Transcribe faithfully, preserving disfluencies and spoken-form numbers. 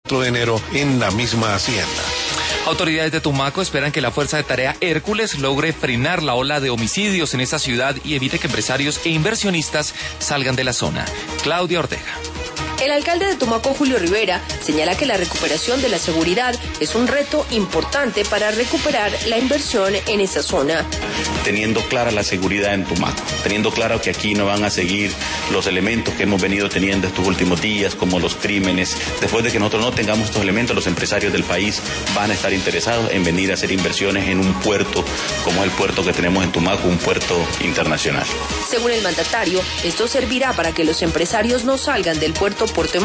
de enero en la misma hacienda. Autoridades de Tumaco esperan que la Fuerza de Tarea Hércules logre frenar la ola de homicidios en esta ciudad y evite que empresarios e inversionistas salgan de la zona. Claudia Ortega. El alcalde de Tumaco, Julio Rivera, señala que la recuperación de la seguridad es un reto importante para recuperar la inversión en esa zona. Teniendo clara la seguridad en Tumaco, teniendo claro que aquí no van a seguir los elementos que hemos venido teniendo estos últimos días, como los crímenes. Después de que nosotros no tengamos estos elementos, los empresarios del país van a estar interesados en venir a hacer inversiones en un puerto, como es el puerto que tenemos en Tumaco, un puerto internacional. Según el mandatario, esto servirá para que los empresarios no salgan del puerto Puerto